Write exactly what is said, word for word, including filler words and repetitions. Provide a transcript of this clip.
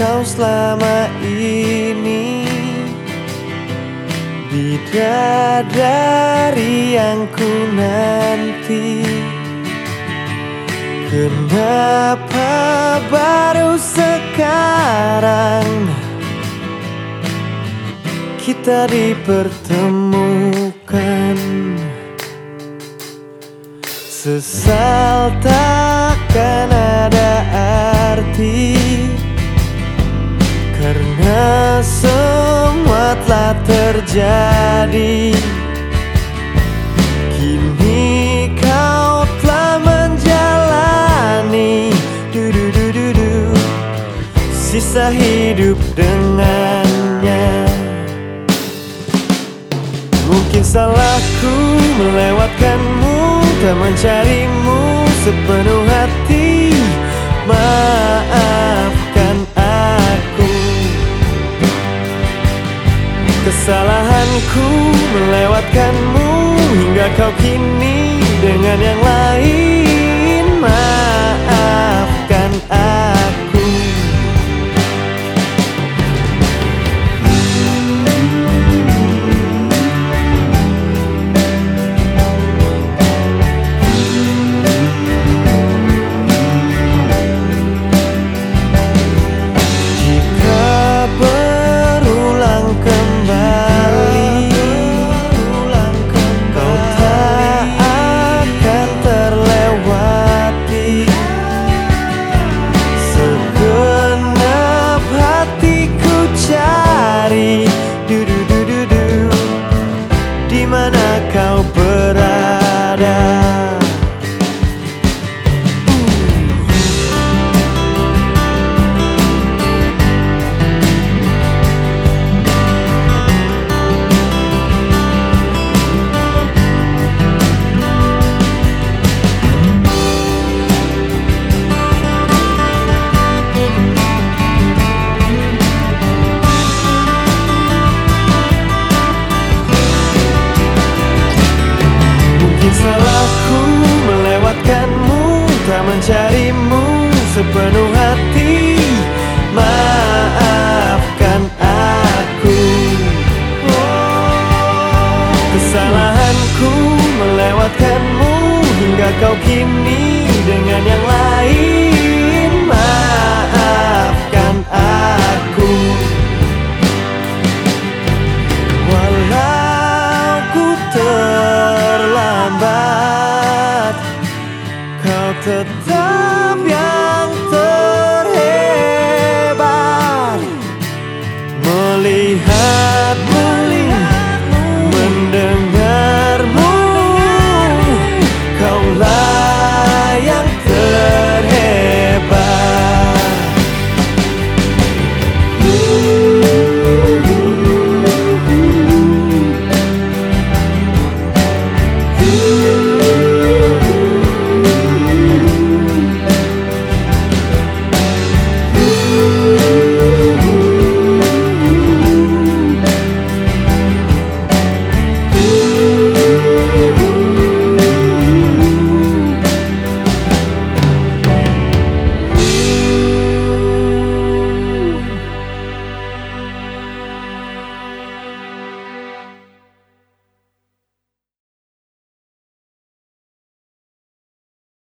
kau selama ini, bidadari yang ku nanti. Kenapa baru sekarang kita dipertemukan? Sesal takkan ada arti, karena semua telah terjadi. Kini kau telah menjalani du-du-du-du-du sisa hidup dengannya. Mungkin salahku melewatkanmu, tak mencarimu sepenuh hati. Maafkan aku. Kesalahanku melewatkanmu hingga kau kini dengan yang lain.